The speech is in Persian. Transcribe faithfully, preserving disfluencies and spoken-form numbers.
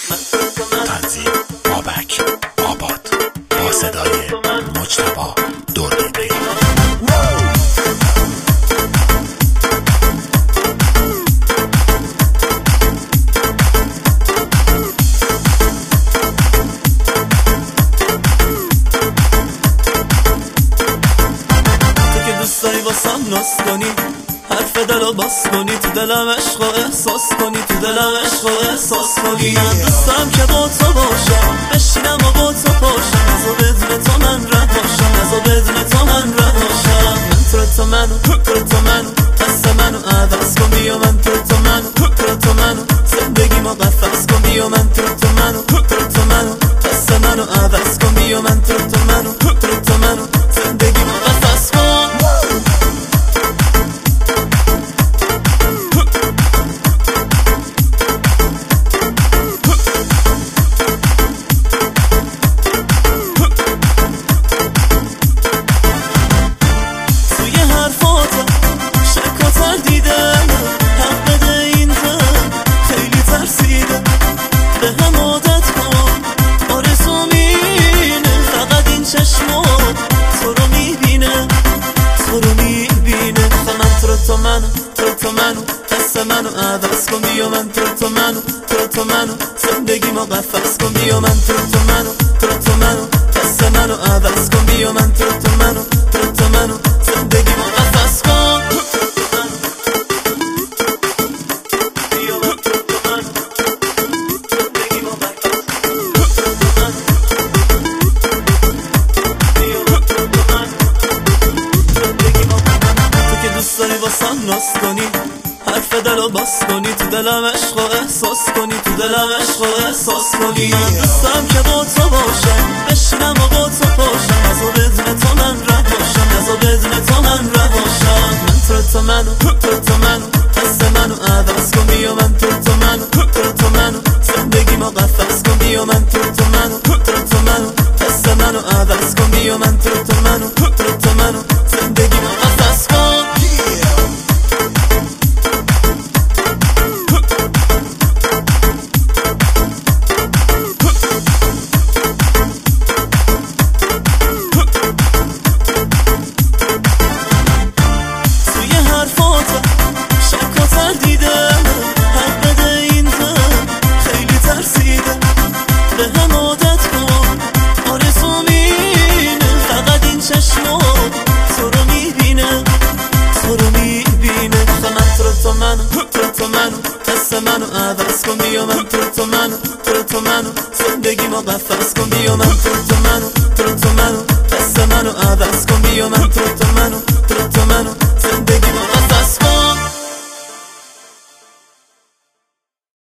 تنظیم بابک آباد با صدای مجتبی دردبی. دوستایی واسم ناز کنی، حرف دلو باز کنی، تو دلم عشق و احساس کنی، تو دلم عشق و احساس کنی. من دوستم که با تو باشم، بشینم و با تو باشم، نزا بدون تو من ره باشم، نزا بدون تو من ره باشم. من تو تو منو، تو تو منو، دست منو عوض کن بیا. من تو تو منو، تو تو منو، زندگی ما قفص کن بیا. من تو تو منو، تو تو منو، دست منو عوض کن بیا. من تو تو منو، تو تو منو، زندگی ما قفص کن. تو منو، تو تو منو، دست منو عوض کن بیا. من تو تو منو، تو تو منو، زندگی ما قفص کن بیا. من تو تو منو، تو تو منو، دست منو عوض کن بیا. من تو تو منو، تو تو منو، زندگی ما قفص کن. دوستایی واسم ناز کنی، حرف دلو باز کنی، تو دلم عشق و احساس کنی، تو دلم عشق و احساس کنی. من دوستم که با تو باشم، بشینم و با تو باشم، نزا بدون تو من ره باشم، نزا بدون تو من ره باشم. من تو تو منو، تو تو منو، دست منو عوض کن بیا. من تو تو منو، تو تو منو، زندگی ما قفص کن بیا. من تو تو منو، تو تو منو، دست منو عوض کن بیا. من تو تو منو، تو تو منو، زندگی ما قفص کن. دست منو عوض کن بیا. من تو تو منو، تو تو منو، زندگی ما قفص کن بیا. من تو تو منو، تو تو منو، دست منو عوض کن بیا. من تو تو منو.